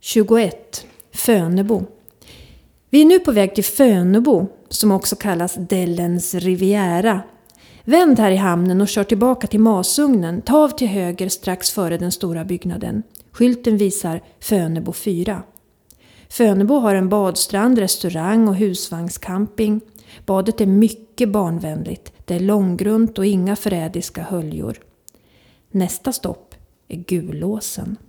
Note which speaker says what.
Speaker 1: 21. Fönebo. Vi är nu på väg till Fönebo, som också kallas Dellens Riviera. Vänd här i hamnen och kör tillbaka till Masugnen. Ta av till höger strax före den stora byggnaden. Skylten visar Fönebo 4. Fönebo har en badstrand, restaurang och husvagnscamping. Badet är mycket barnvänligt. Det är långgrunt och inga förrädiska höljor. Nästa stopp är Gulåsen.